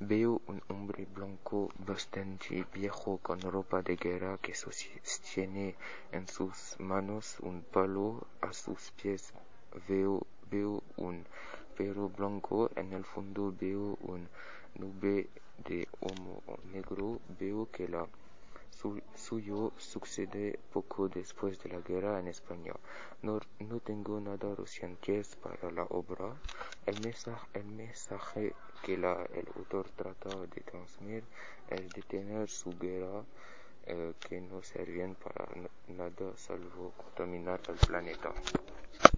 Veo un hombre blanco bastante viejo con ropa de guerra que sostiene en sus manos un palo. A sus pies veo un perro blanco. En el fondo veo una nube de humo negro. Veo que la suyo sucede poco después de la guerra en España. No tengo nada recientes para la obra. El mensaje que el autor trata de transmitir es detener su guerra, que no sirven para nada salvo contaminar el planeta.